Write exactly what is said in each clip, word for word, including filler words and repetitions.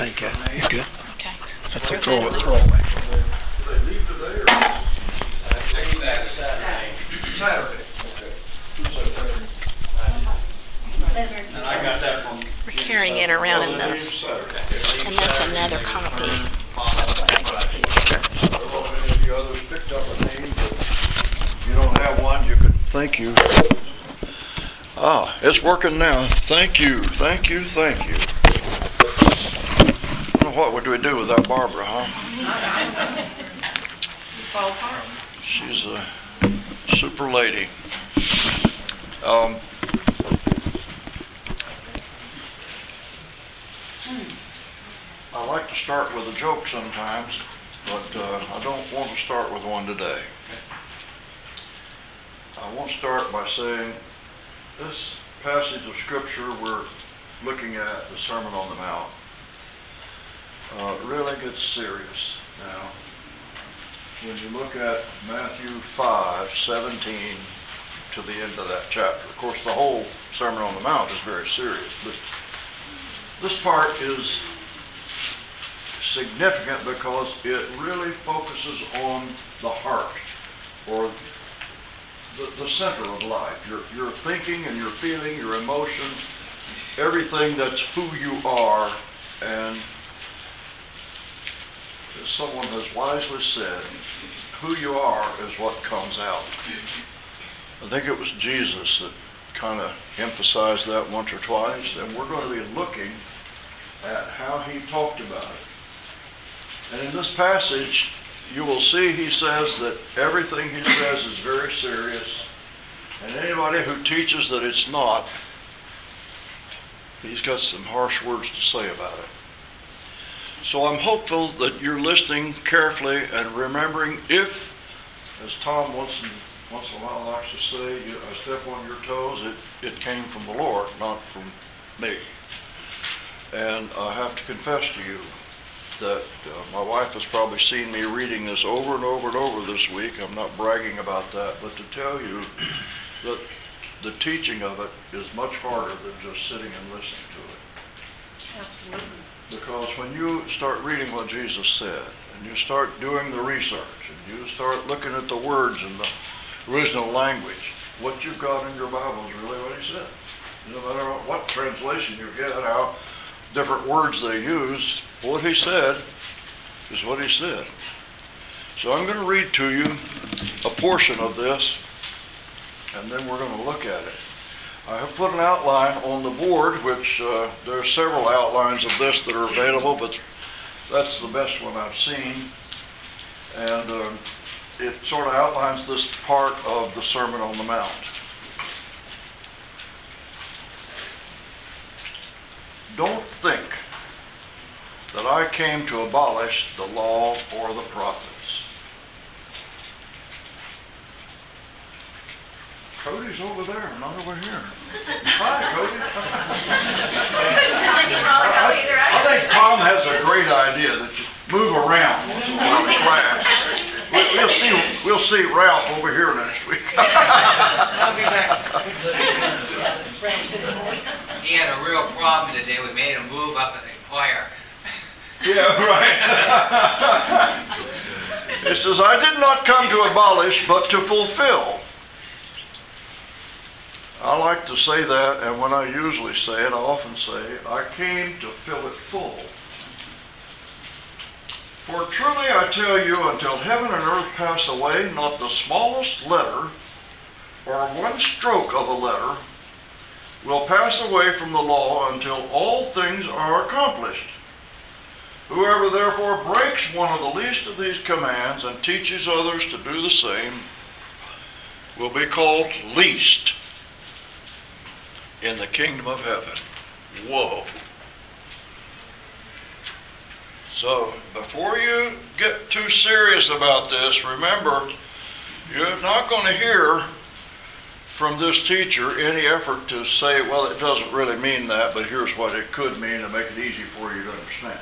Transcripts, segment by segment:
Hi, Kathy. You good? Okay. That's a Where's throw, that? throw away. They leave today or? Next Saturday. Saturday. And I got that from. We're carrying it around in this, and that's another copy. I don't know if any of you others picked up a name, but if you don't have one, you could. Thank you. Ah, it's working now. Thank you, thank you, thank you. What would we do without Barbara, huh? Fall apart. She's a super lady. Um, I like to start with a joke sometimes, but uh, I don't want to start with one today. I won't start by saying this passage of Scripture we're looking at, the Sermon on the Mount, uh, really gets serious now. When you look at Matthew five, seventeen to the end of that chapter. Of course, the whole Sermon on the Mount is very serious, but this part is significant because it really focuses on the heart, or the, the center of life. Your, your thinking and your feeling, your emotion, everything that's who you are. And as someone has wisely said, who you are is what comes out. I think it was Jesus that kind of emphasized that once or twice, and we're going to be looking at how he talked about it. And in this passage, you will see he says that everything he says is very serious, and anybody who teaches that it's not, he's got some harsh words to say about it. So I'm hopeful that you're listening carefully and remembering, if, as Tom once in, once in a while likes to say, you, I step on your toes, it, it came from the Lord, not from me. And I have to confess to you that uh, my wife has probably seen me reading this over and over and over this week. I'm not bragging about that, but to tell you that the teaching of it is much harder than just sitting and listening to it. Absolutely. Because when you start reading what Jesus said, and you start doing the research, and you start looking at the words in the original language, what you've got in your Bible is really what he said. No matter what translation you get, how different words they use, what he said is what he said. So I'm going to read to you a portion of this, and then we're going to look at it. I have put an outline on the board, which uh, there are several outlines of this that are available, but that's the best one I've seen. And uh, it sort of outlines this part of the Sermon on the Mount. Don't think that I came to abolish the law or the prophets. Cody's over there, not over here. Hi, Cody. I, I think Tom has a great idea that you move around in the class. We- We'll see, we'll see Ralph over here next week. I'll be back. He had a real problem today. We made him move up in the choir. Yeah, right. It says, I did not come to abolish, but to fulfill. I like to say that, and when I usually say it, I often say, I came to fill it full. For truly I tell you, until heaven and earth pass away, not the smallest letter, or one stroke of a letter, will pass away from the law until all things are accomplished. Whoever therefore breaks one of the least of these commands and teaches others to do the same will be called least in the kingdom of heaven. Whoa. So before you get too serious about this, remember, you're not going to hear from this teacher any effort to say, well, it doesn't really mean that, but here's what it could mean to make it easy for you to understand.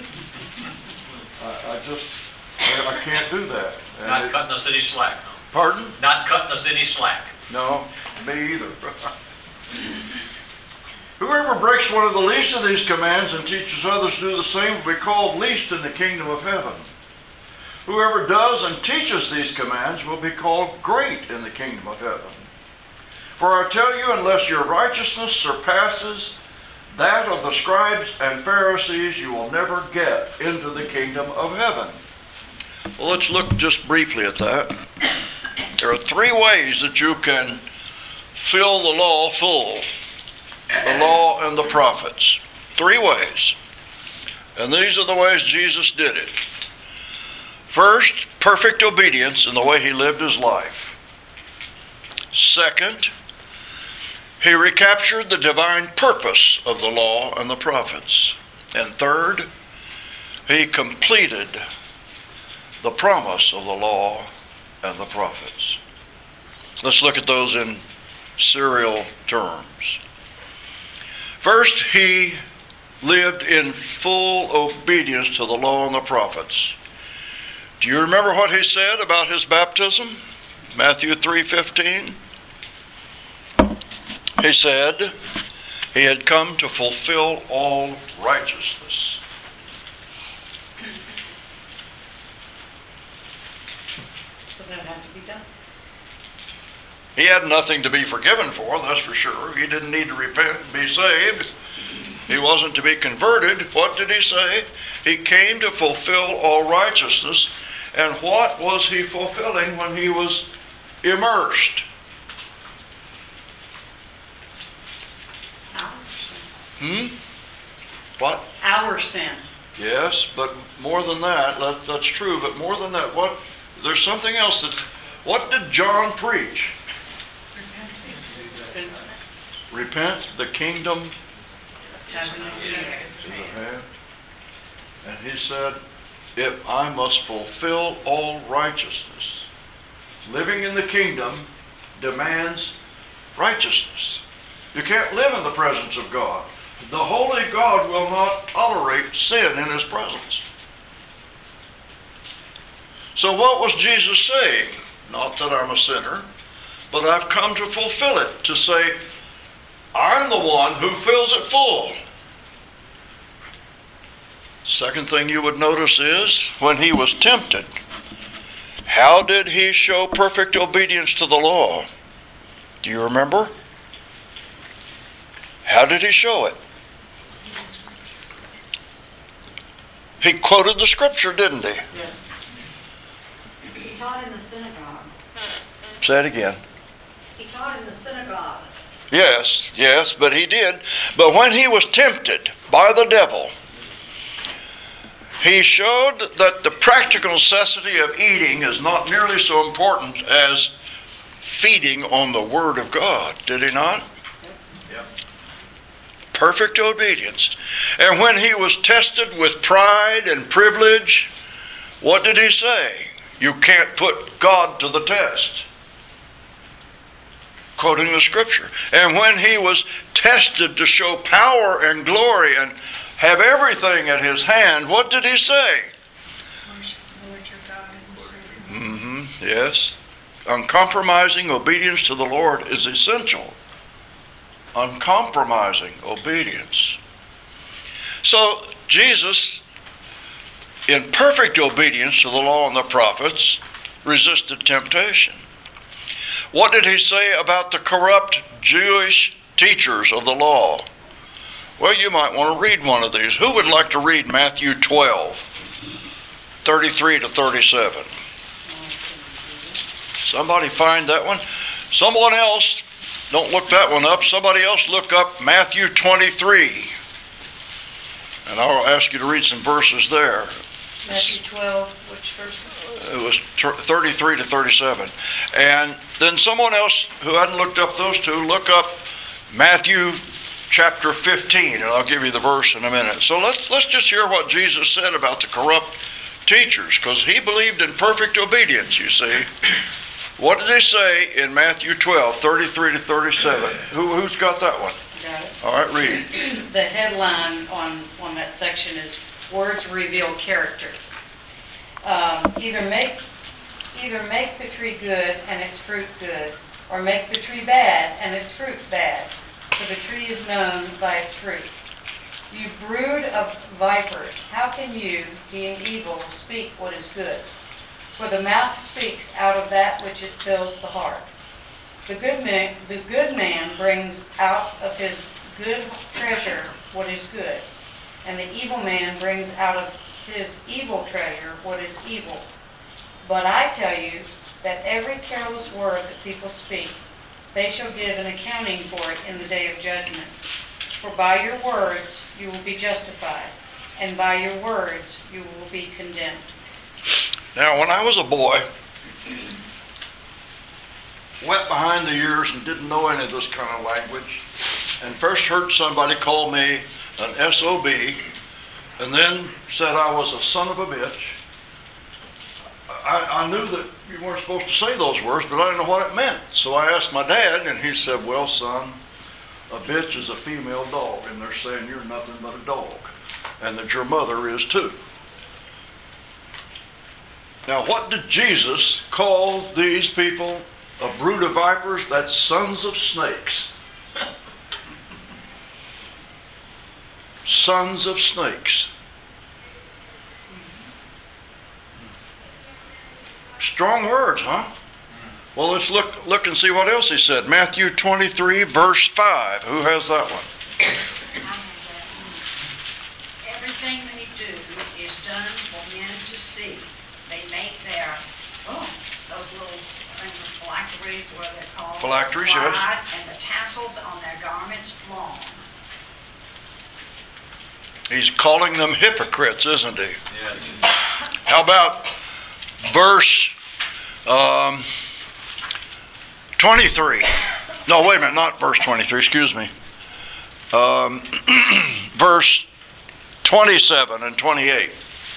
I, I just, I, I can't do that. And Not it- cutting the city slack, no. Pardon? Not cutting the city slack. No, me either. Whoever breaks one of the least of these commands and teaches others to do the same will be called least in the kingdom of heaven. Whoever does and teaches these commands will be called great in the kingdom of heaven. For I tell you, unless your righteousness surpasses that of the scribes and Pharisees, you will never get into the kingdom of heaven. Well, let's look just briefly at that. There are three ways that you can fill the law full. The law and the prophets. Three ways. And these are the ways Jesus did it. First, perfect obedience in the way he lived his life. Second, he recaptured the divine purpose of the law and the prophets. And third, he completed the promise of the law and the prophets. Let's look at those in serial terms. First, he lived in full obedience to the law and the prophets. Do you remember what he said about his baptism? Matthew three fifteen. He said he had come to fulfill all righteousness. So that had to be done. He had nothing to be forgiven for, that's for sure. He didn't need to repent and be saved. He wasn't to be converted. What did he say? He came to fulfill all righteousness. And what was he fulfilling when he was immersed? Our sin. Hmm? What? Our sin. Yes, but more than that, that, that's true, but more than that, what? There's something else that, what did John preach? Then Repent, the kingdom having a sin. is at hand. And he said, if I must fulfill all righteousness, living in the kingdom demands righteousness. You can't live in the presence of God. The holy God will not tolerate sin in his presence. So what was Jesus saying? Not that I'm a sinner, but I've come to fulfill it, to say, I'm the one who fills it full. Second thing you would notice is, when he was tempted, how did he show perfect obedience to the law? Do you remember? How did he show it? He quoted the scripture, didn't he? Yes. He taught in the synagogue. Say it again. He taught in the synagogues. Yes, yes, but he did. But when he was tempted by the devil, he showed that the practical necessity of eating is not nearly so important as feeding on the Word of God. Did he not? Yep. Perfect obedience. And when he was tested with pride and privilege, what did he say? You can't put God to the test. Quoting the scripture. And when he was tested to show power and glory and have everything at his hand, what did he say? Worship the Lord your God and serve him. Mm-hmm, yes. Uncompromising obedience to the Lord is essential. Uncompromising obedience. So Jesus, in perfect obedience to the law and the prophets, resisted temptation. What did he say about the corrupt Jewish teachers of the law? Well, you might want to read one of these. Who would like to read Matthew twelve, thirty-three to thirty-seven? Somebody find that one. Someone else, don't look that one up. Somebody else look up Matthew twenty-three. And I'll ask you to read some verses there. Matthew twelve, which verses? It was thirty-three to thirty-seven. And then someone else who hadn't looked up those two, look up Matthew chapter fifteen, and I'll give you the verse in a minute. So let's let's just hear what Jesus said about the corrupt teachers, because he believed in perfect obedience, you see. What did he say in Matthew twelve, thirty-three to thirty-seven? Who, who's got that one? Got it. All right, read. The headline on, on that section is Words Reveal Character. Um, either make either make the tree good and its fruit good, or make the tree bad and its fruit bad. for the tree is known by its fruit. You brood of vipers, how can you, being evil, speak what is good? For the mouth speaks out of that which it fills the heart. The good man, the good man brings out of his good treasure what is good, and the evil man brings out of his evil treasure what is evil. But I tell you that every careless word that people speak, they shall give an accounting for it in the day of judgment. For by your words you will be justified, and by your words you will be condemned. Now, when I was a boy, wet behind the ears and didn't know any of this kind of language, and first heard somebody call me an S O B, and then said I was a son of a bitch, I, I knew that you weren't supposed to say those words, but I didn't know what it meant. So I asked my dad, and he said, well, son, a bitch is a female dog, and they're saying you're nothing but a dog, and that your mother is too. Now, what did Jesus call these people? A brood of vipers? That's sons of snakes. Sons of snakes. Strong words, huh? Well, let's look look and see what else he said. Matthew twenty-three, verse five. Who has that one? Everything they do is done for men to see. They make their, oh, those little things, phylacteries, what are they called? Phylacteries, yes. Wide, and the tassels on their garments long. He's calling them hypocrites, isn't he? How about verse um, twenty-three? No, wait a minute, not verse twenty-three, excuse me. Um, verse twenty-seven and twenty-eight.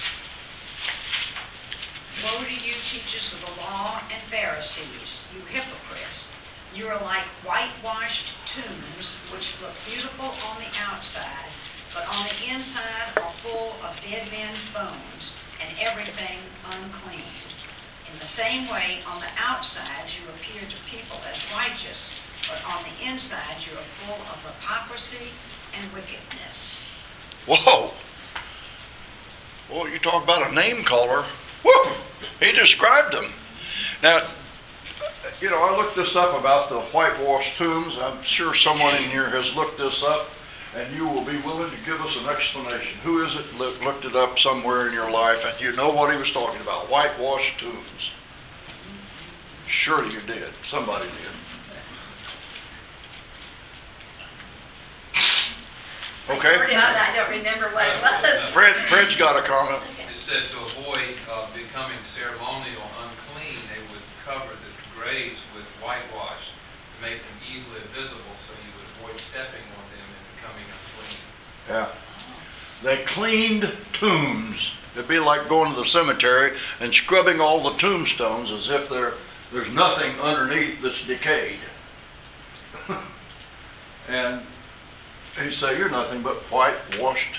Woe to you, teachers of the law and Pharisees, you hypocrites! You are like whitewashed tombs, which look beautiful on the outside, but on the inside are full of dead men's bones and everything unclean. In the same way, on the outside you appear to people as righteous, but on the inside you are full of hypocrisy and wickedness. Whoa. Well, you talk about a name caller. Woo! He described them. Now, you know, I looked this up about the whitewashed tombs. I'm sure someone in here has looked this up, and you will be willing to give us an explanation. Who is it that looked it up somewhere in your life, and you know what he was talking about? Whitewashed tombs. Surely you did. Somebody did. Okay. I don't remember what it was. Fred, Fred's got a comment. It said to avoid uh, becoming ceremonial unclean, they would cover the graves with whitewash to make them easily visible, so you would avoid stepping on them and becoming unclean. Yeah. They cleaned tombs. It'd be like going to the cemetery and scrubbing all the tombstones as if there there's nothing underneath that's decayed. And he say, you're nothing but whitewashed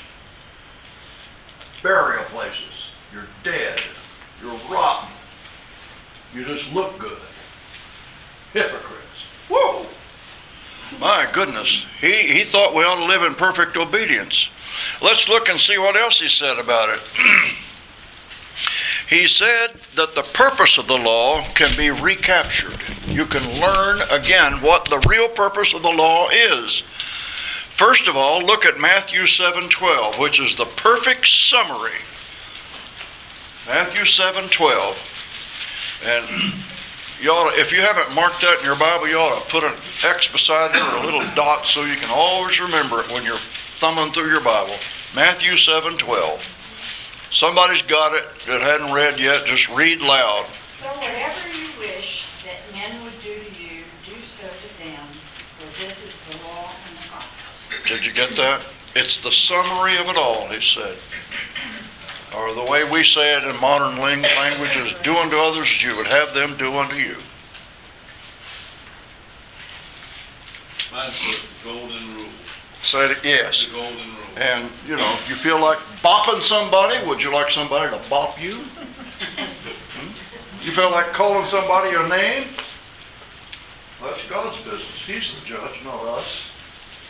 burial places. You're dead. You're rotten. You just look good. Hypocrites. Whoa! My goodness. He, he thought we ought to live in perfect obedience. Let's look and see what else he said about it. He said that the purpose of the law can be recaptured. You can learn again what the real purpose of the law is. First of all, look at Matthew seven twelve, which is the perfect summary. Matthew seven twelve. And you ought to, if you haven't marked that in your Bible, you ought to put an X beside it or a little dot so you can always remember it when you're thumbing through your Bible. Matthew seven twelve. Somebody's got it that hadn't read yet. Just read loud. So whatever you wish that men would do to you, do so to them, for this is the law and the prophets. Did you get that? It's the summary of it all, he said. Or the way we say it in modern language is, do unto others as you would have them do unto you. Mine's the golden rule. Say it, yes. The golden rule. And, you know, you feel like bopping somebody, would you like somebody to bop you? You feel like calling somebody a name? That's God's business. He's the judge, not us.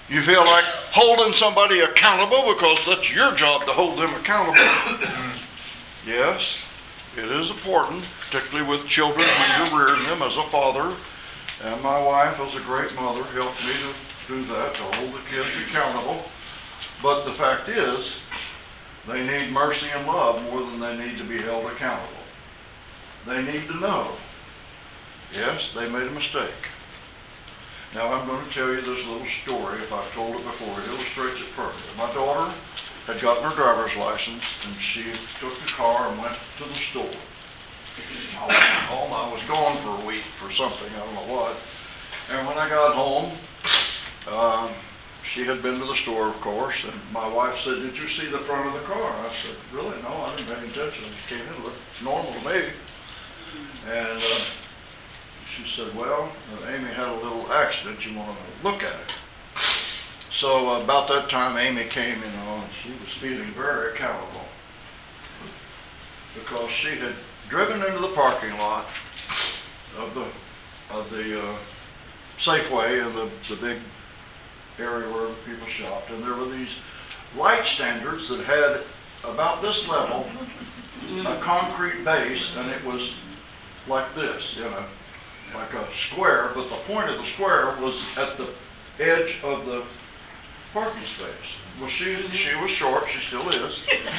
You feel like holding somebody accountable because that's your job to hold them accountable. Yes, it is important, particularly with children when you're rearing them as a father. And my wife, as a great mother, helped me to do that, to hold the kids accountable. But the fact is, they need mercy and love more than they need to be held accountable. They need to know, yes, they made a mistake. Now I'm going to tell you this little story. If I've told it before, it illustrates it perfectly. My daughter had gotten her driver's license, and she took the car and went to the store. I went home. I was gone for a week for something, I don't know what. And when I got home, um, she had been to the store, of course, and my wife said, "Did you see the front of the car?" I said, "Really? No, I didn't pay any attention. It just came in, it looked normal to me." And uh, she said, "Well, uh, Amy had a little accident. You want to look at it?" So uh, about that time, Amy came, you know, and she was feeling very accountable because she had driven into the parking lot of the of the uh, Safeway and the, the big area where people shopped, and there were these light standards that had about this level a concrete base, and it was like this, you know, like a square, but the point of the square was at the edge of the parking space. Well, she she was short, she still is.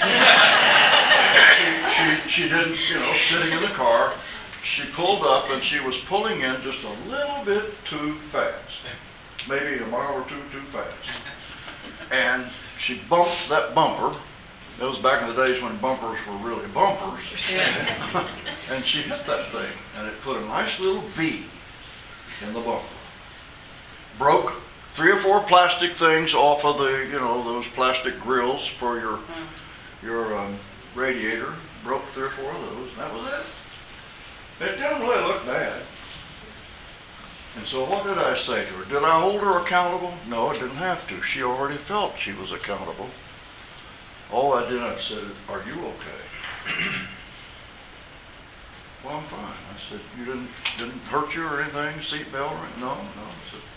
she, she, she didn't, you know, sitting in the car, she pulled up and she was pulling in just a little bit too fast. Maybe a mile or two too fast. And she bumped that bumper. That was back in the days when bumpers were really bumpers. Yeah. And she hit that thing, and it put a nice little V in the bumper. Broke three or four plastic things off of the, you know, those plastic grills for your your um, radiator. Broke three or four of those, and that was it. It didn't really look bad. And so what did I say to her? Did I hold her accountable? No, I didn't have to. She already felt she was accountable. All I did, I said, "Are you okay?" "Well, I'm fine." I said, "You didn't didn't hurt you or anything? Seatbelt or anything?" "No, no." I said,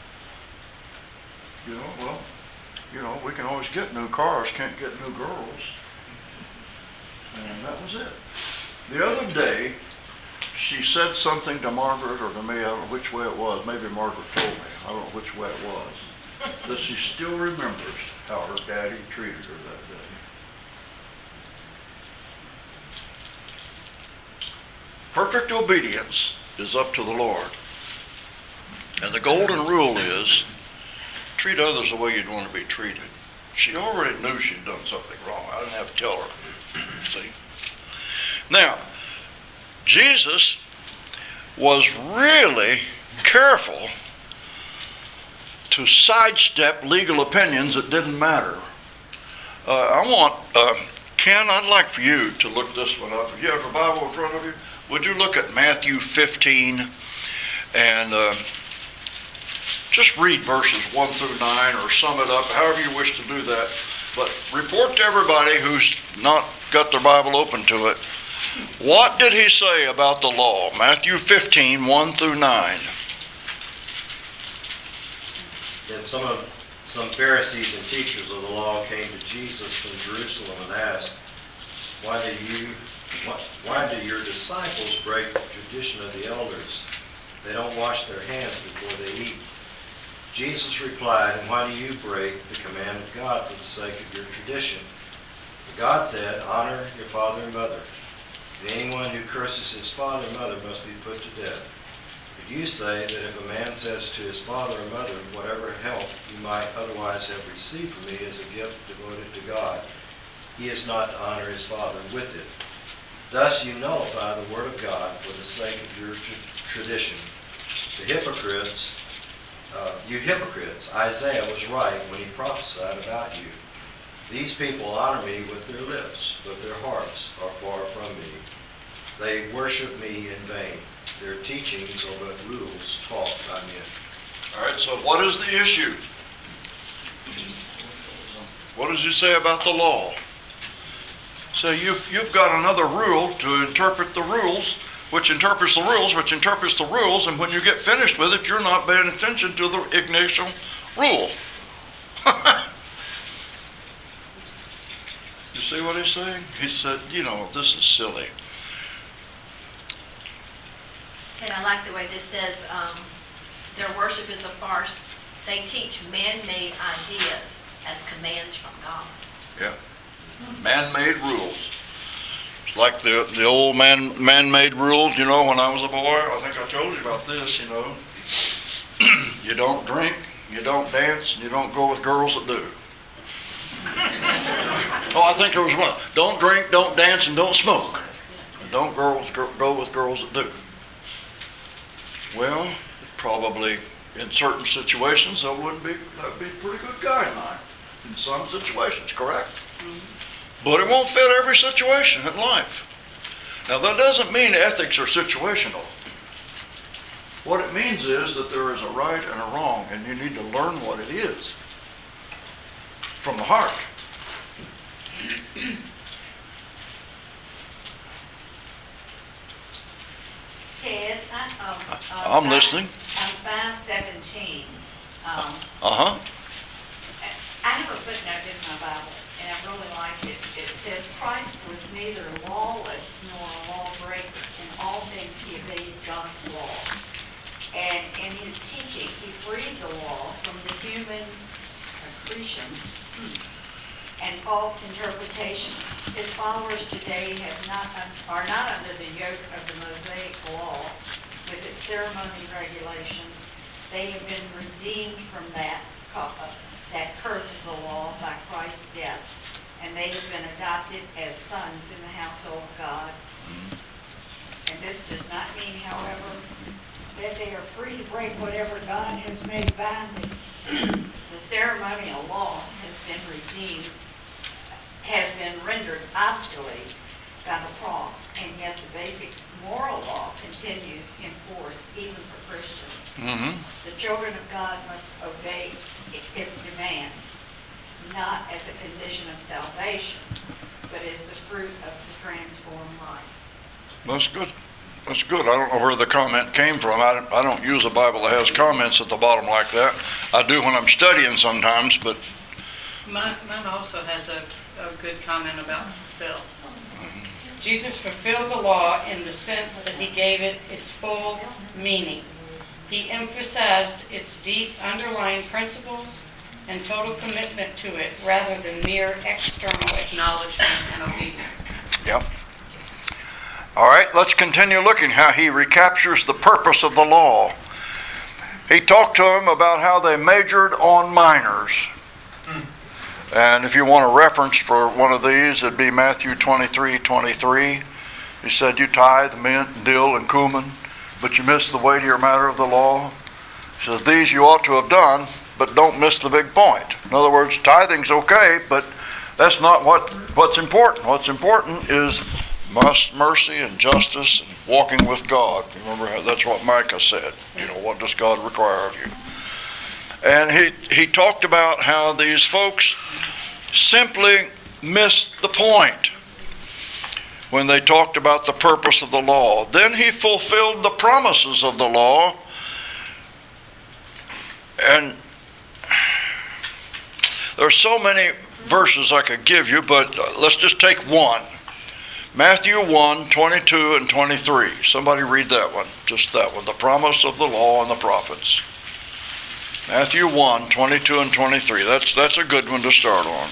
"You know, well, you know, we can always get new cars, can't get new girls." And that was it. The other day, she said something to Margaret or to me, I don't know which way it was, maybe Margaret told me, I don't know which way it was, that she still remembers how her daddy treated her that day. Perfect obedience is up to the Lord. And the golden rule is, treat others the way you'd want to be treated. She already knew she'd done something wrong. I didn't have to tell her. See? Now, Jesus was really careful to sidestep legal opinions that didn't matter. Uh, I want, uh, Ken, I'd like for you to look this one up. If you have a Bible in front of you, would you look at Matthew fifteen and uh, just read verses one through nine or sum it up, however you wish to do that. But report to everybody who's not got their Bible open to it. What did he say about the law? Matthew fifteen, one through nine. Then some of some Pharisees and teachers of the law came to Jesus from Jerusalem and asked, Why do you, why, why do your disciples break the tradition of the elders? They don't wash their hands before they eat. Jesus replied, And why do you break the command of God for the sake of your tradition? For God said, Honor your father and mother. And anyone who curses his father and mother must be put to death. But you say that if a man says to his father or mother, Whatever help you might otherwise have received from me is a gift devoted to God, he is not to honor his father with it. Thus you nullify the word of God for the sake of your tra- tradition. The hypocrites, uh, you hypocrites, Isaiah was right when he prophesied about you. These people honor me with their lips, but their hearts are far from me. They worship me in vain. Their teachings are but rules taught by men. All right, so what is the issue? What does he say about the law? So you've, you've got another rule to interpret the rules, which interprets the rules, which interprets the rules, and when you get finished with it, you're not paying attention to the ignitional rule. You see what he's saying? He said, you know, this is silly. And I like the way this says, um, their worship is a farce. They teach man-made ideas as commands from God. Yeah. Man-made rules. It's like the the old man man-made rules, you know, when I was a boy. I think I told you about this, you know. You don't drink, you don't dance, and you don't go with girls that do. Oh, I think there was one. Don't drink, don't dance, and don't smoke. And don't go with, go with girls that do. Well, probably in certain situations that wouldn't be, that would be a pretty good guideline. In some situations, correct? But it won't fit every situation in life. Now that doesn't mean ethics are situational. What it means is that there is a right and a wrong, and you need to learn what it is from the heart. Ted, I, um, uh, I'm five- listening. On five seventeen, um, Uh-huh. I have a footnote in my Bible, and I really like it. It says, Christ was neither lawless nor a lawbreaker. In all things he obeyed God's laws. And in his teaching, he freed the law from the human accretions and false interpretations. His followers today have not, are not under the yoke of the Mosaic law with its ceremony regulations. They have been redeemed from that, that curse of the law by Christ's death, and they have been adopted as sons in the household of God. And this does not mean, however, that they are free to break whatever God has made binding. The ceremonial law has been redeemed, has been rendered obsolete by the cross, and yet the basic moral law continues in force even for Christians. Mm-hmm. The children of God must obey its demands, not as a condition of salvation, but as the fruit of the transformed life. That's good. That's good. I don't know where the comment came from. I don't, I don't use a Bible that has comments at the bottom like that. I do when I'm studying sometimes, but Mine, mine also has a, a good comment about fulfill. Jesus fulfilled the law in the sense that he gave it its full meaning. He emphasized its deep underlying principles and total commitment to it rather than mere external acknowledgement and obedience. yep. All right, let's continue looking how he recaptures the purpose of the law. He talked to them about how they majored on minors. And if you want a reference for one of these, it'd be Matthew twenty-three twenty-three. He said, you tithe mint, dill, and cumin, but you miss the weightier matter of the law. He says, these you ought to have done, but don't miss the big point. In other words, tithing's okay, but that's not what, what's important. What's important is must, mercy and justice and walking with God. Remember, how, that's what Micah said. You know, what does God require of you? And he, he talked about how these folks simply missed the point when they talked about the purpose of the law. Then he fulfilled the promises of the law. And there's so many verses I could give you, but let's just take one. Matthew one, twenty-two and twenty-three. Somebody read that one, just that one. The promise of the law and the prophets. Matthew one, twenty-two and twenty-three. That's, that's a good one to start on.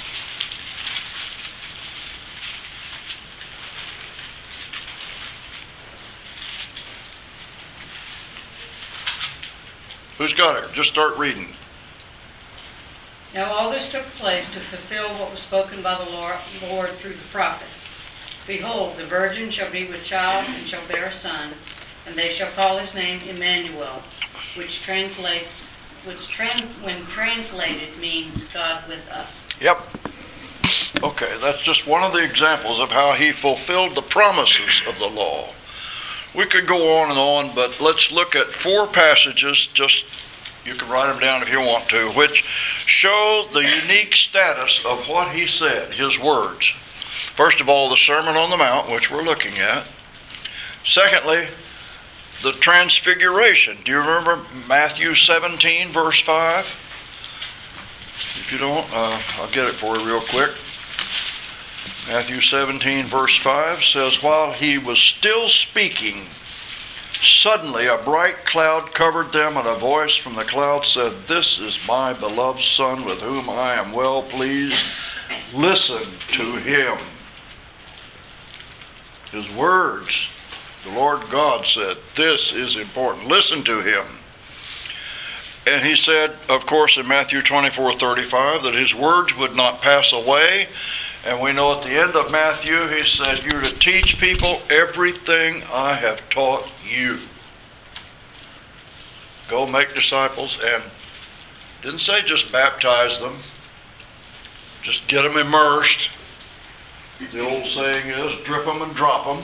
Who's got it? Just start reading. Now all this took place to fulfill what was spoken by the Lord, Lord through the prophet. Behold, the virgin shall be with child and shall bear a son, and they shall call his name Emmanuel, which translates, which tran, when translated means God with us. Yep. Okay, that's just one of the examples of how he fulfilled the promises of the law. We could go on and on, but let's look at four passages, just, you can write them down if you want to, which show the unique status of what he said, his words. First of all, the Sermon on the Mount, which we're looking at. Secondly, the Transfiguration. Do you remember Matthew seventeen, verse five? If you don't, uh, I'll get it for you real quick. Matthew seventeen, verse five says, while he was still speaking, suddenly a bright cloud covered them, and a voice from the cloud said, this is my beloved Son, with whom I am well pleased. Listen to him. His words, the Lord God said, this is important. Listen to him. And he said, of course, in Matthew twenty-four thirty-five, that his words would not pass away. And we know at the end of Matthew, he said, you're to teach people everything I have taught you. Go make disciples, and didn't say just baptize them, just get them immersed. The old saying is, drip them and drop them.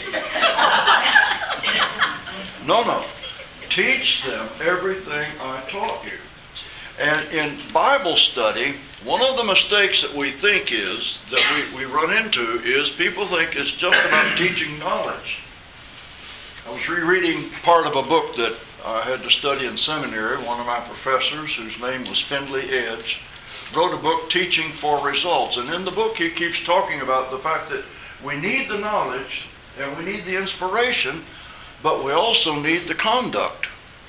No, no. Teach them everything I taught you. And in Bible study, one of the mistakes that we think is, that we, we run into, is people think it's just about teaching knowledge. I was rereading part of a book that I had to study in seminary. One of my professors, whose name was Findlay Edge, wrote a book, Teaching for Results. And in the book he keeps talking about the fact that we need the knowledge and we need the inspiration, but we also need the conduct,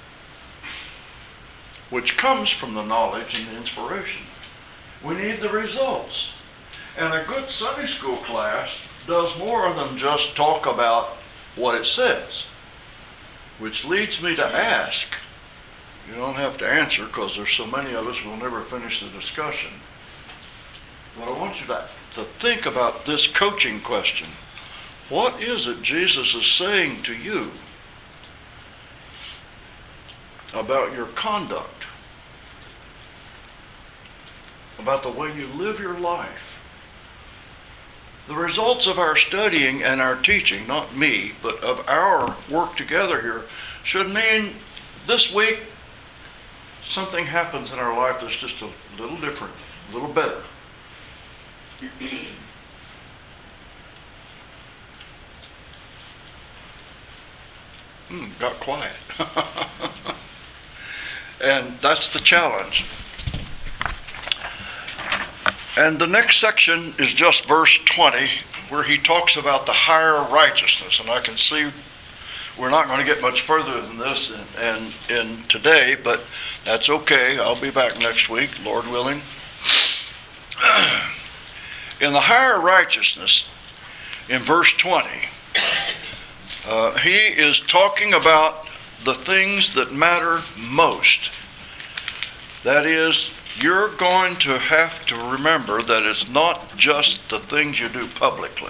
which comes from the knowledge and the inspiration. We need the results. And a good Sunday school class does more than just talk about what it says, which leads me to ask. You don't have to answer because there's so many of us who will never finish the discussion. But I want you to, to think about this coaching question. What is it Jesus is saying to you about your conduct, about the way you live your life? The results of our studying and our teaching, not me, but of our work together here, should mean this week something happens in our life that's just a little different, a little better. Hmm, got quiet. And that's the challenge. And the next section is just verse twenty, where he talks about the higher righteousness. And I can see we're not going to get much further than this in, in, in today, but that's okay. I'll be back next week, Lord willing. In the higher righteousness, in verse twenty, uh, he is talking about the things that matter most. That is, you're going to have to remember that it's not just the things you do publicly.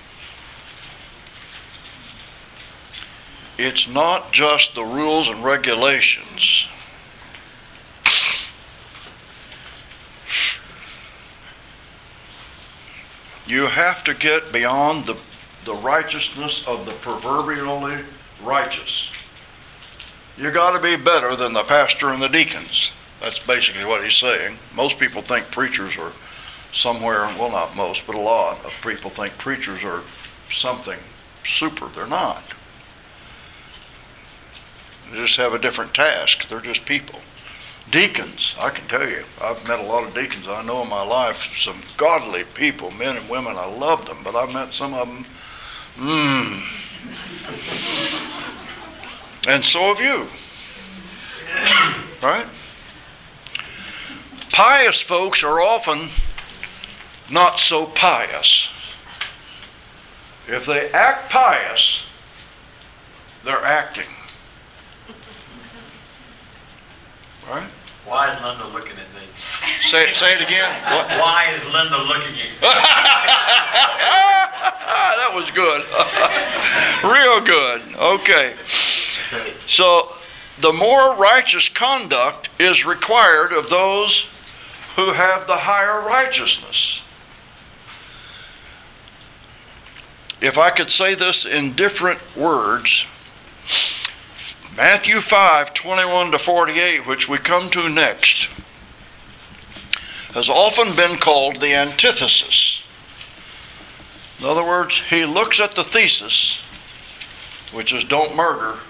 It's not just the rules and regulations. You have to get beyond the, the righteousness of the proverbially righteous. You got to be better than the pastor and the deacons. That's basically what he's saying. Most people think preachers are somewhere, well, not most, but a lot of people think preachers are something super. They're not. They just have a different task. They're just people. Deacons, I can tell you, I've met a lot of deacons I know in my life, some godly people, men and women. I loved them, but I've met some of them, mmm. And so have you. Right? Pious folks are often not so pious. If they act pious, they're acting. Right? Why is Linda looking at me? Say, say it again. What? Why is Linda looking at me? That was good. Real good. Okay. So the more righteous conduct is required of those who have the higher righteousness. If I could say this in different words, Matthew five, twenty-one to forty-eight, which we come to next, has often been called the antithesis. In other words, he looks at the thesis, which is don't murder,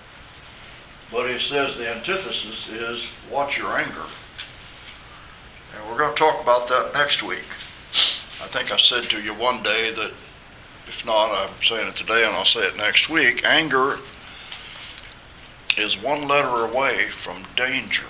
but he says the antithesis is watch your anger. And we're going to talk about that next week. I think I said to you one day that, if not, I'm saying it today and I'll say it next week, anger is one letter away from danger.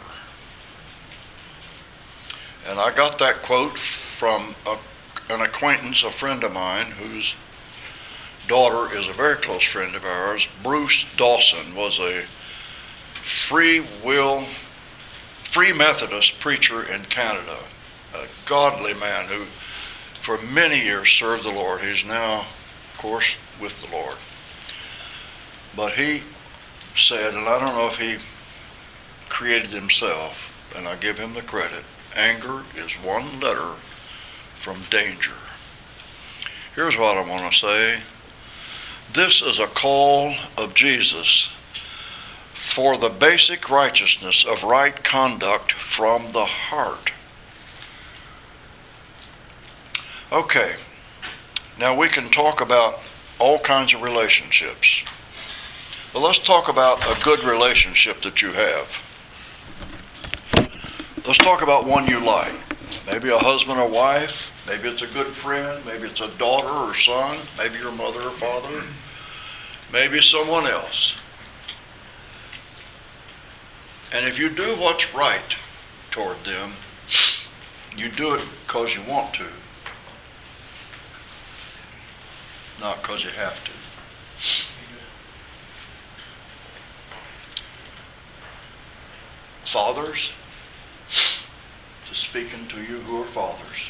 And I got that quote from a, an acquaintance, a friend of mine, whose daughter is a very close friend of ours. Bruce Dawson was a free will, free Methodist preacher in Canada, a godly man who for many years served the Lord. He's now, of course, with the Lord. But he said, and I don't know if he created himself, and I give him the credit, anger is one letter from danger. Here's what I want to say. This is a call of Jesus for the basic righteousness of right conduct from the heart. Okay, now we can talk about all kinds of relationships. But let's talk about a good relationship that you have. Let's talk about one you like. Maybe a husband or wife. Maybe it's a good friend. Maybe it's a daughter or son. Maybe your mother or father. Maybe someone else. And if you do what's right toward them, you do it because you want to, not because you have to. Fathers, to speaking to you who are fathers,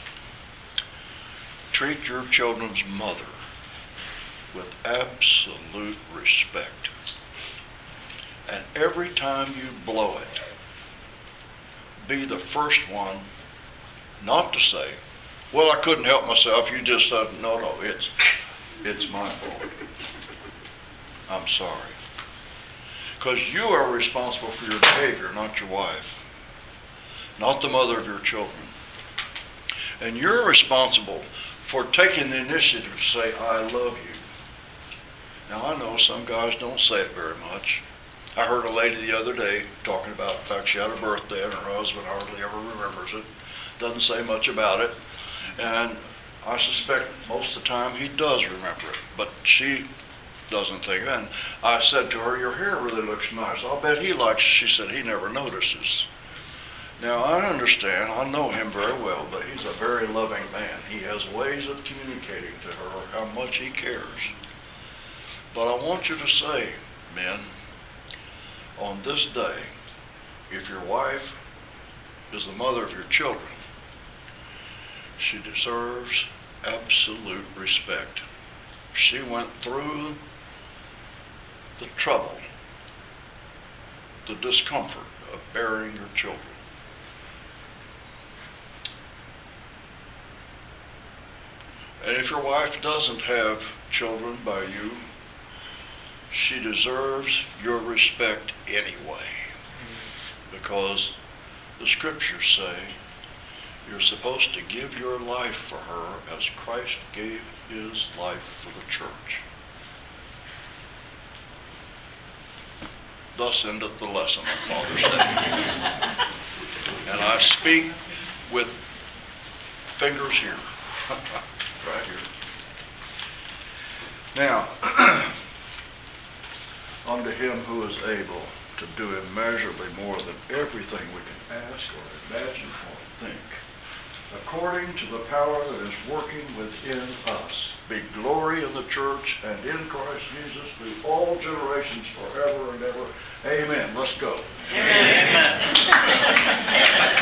treat your children's mother with absolute respect. And every time you blow it, be the first one not to say, well, I couldn't help myself. You just said, no, no, it's, it's my fault. I'm sorry. Because you are responsible for your behavior, not your wife, not the mother of your children. And you're responsible for taking the initiative to say, I love you. Now, I know some guys don't say it very much. I heard a lady the other day talking about, in fact, she had a birthday and her husband hardly ever remembers it. Doesn't say much about it. And I suspect most of the time he does remember it, but she doesn't think. And I said to her, your hair really looks nice. I'll bet he likes it. She said he never notices. Now, I understand. I know him very well, but he's a very loving man. He has ways of communicating to her how much he cares. But I want you to say, men, on this day, if your wife is the mother of your children, she deserves absolute respect. She went through the trouble, the discomfort of bearing your children. And if your wife doesn't have children by you, she deserves your respect anyway. Because the scriptures say you're supposed to give your life for her as Christ gave his life for the church. Thus endeth the lesson on Father's Day. And I speak with fingers here, right here. Now, unto him who is able to do immeasurably more than everything we can ask or imagine or think, according to the power that is working within us, be glory in the church and in Christ Jesus through all generations forever and ever. Amen. Let's go. Amen.